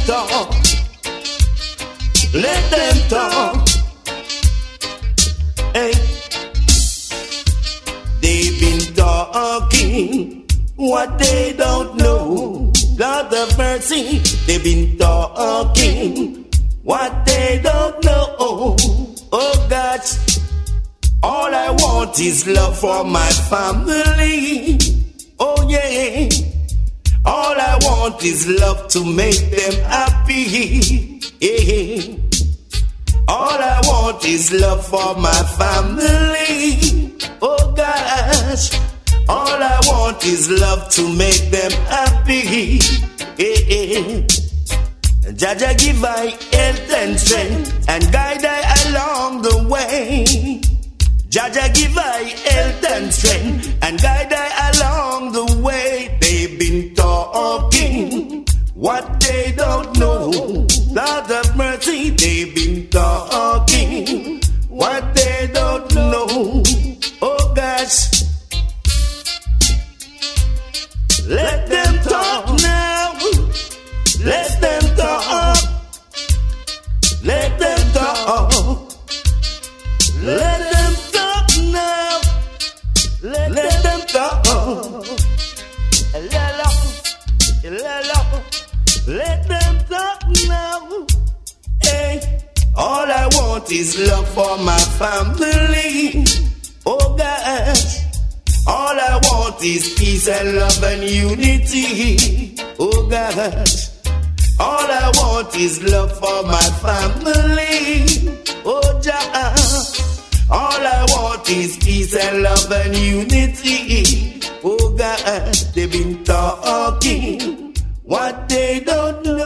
talk. Let them talk. Hey, they've been talking what they don't know. God of mercy, they've been talking what they don't know. Oh God, all I want is love for my family. Oh yeah, all I want is love to make them happy. Yeah. All I want is love for my family. Oh gosh, all I want is love to make them happy. Yeah. Jaja give I health and strength and guide I along the way. Jaja give I health and strength and guide I along the way. They've been talking what they don't know. Lord of mercy, they've been talking what they don't know. Oh gosh, let them talk now. Let them talk. Let them talk. Let them talk now. Let them talk. Let them talk now. Hey, all I want is love for my family. Oh gosh, all I want is peace and love and unity. Oh gosh, all I want is love for my family. Oh gosh, all I want is peace and love and unity. Oh gosh, they've been talking what they don't know.